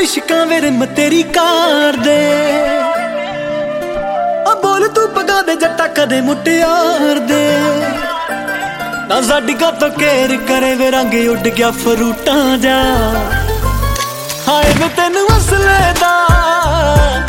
इश्कां वे rim तेरी car दे बोल तू पगा दे जट्टा कदे मुटियार दे ना साडी का तो केयर करे वे रंग उड़ गया फरूटां जा हाय वे तेनू असले दा